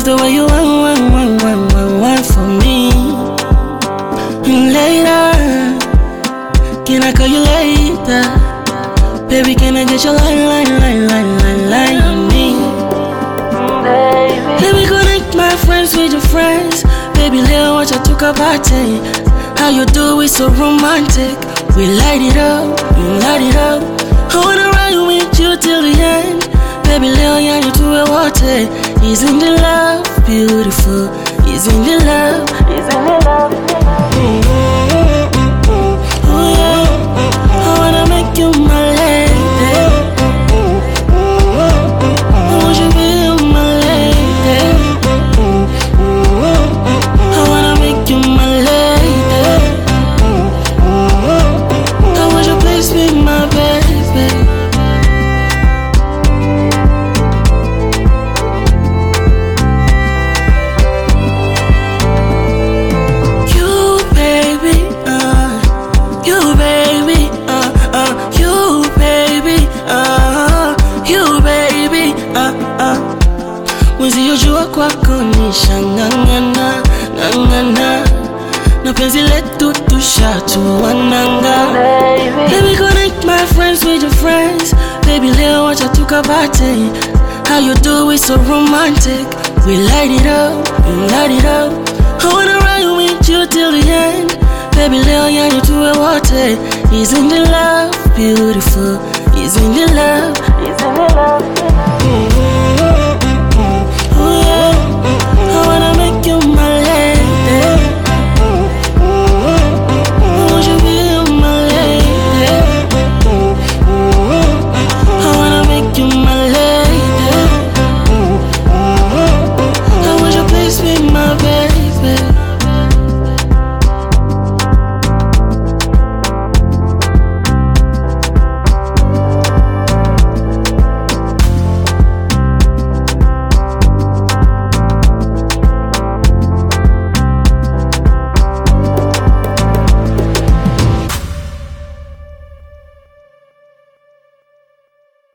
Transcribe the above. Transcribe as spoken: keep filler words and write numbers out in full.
the way you want, want, want, want, want, want for me. And later, can I call you later? Baby, can I get your line, line, line, line, line, line on me? Baby. Let me connect my friends with your friends. Baby, let's watch I took a party. How you do it so romantic. We light it up, we light it up. I wanna ride with you till the end. Baby, Leo, yeah, you do it water. Isn't the love beautiful? Isn't the love? Isn't the love? Mm-hmm. Oh yeah, I wanna make you my lady. I want you to be my lady. I wanna make you my lady. I want you to please be my baby. Mwezi ujua kwako nishangangana, ngangana. Na penzi letu tushatuananga. Let me connect my friends with your friends. Baby, leo wacha tukapate. How you do it so romantic. We light it up, we light it up. I wanna ride with you till the end. Baby, leo yeah, you do it water. Isn't the love beautiful? Isn't the love? Isn't the love?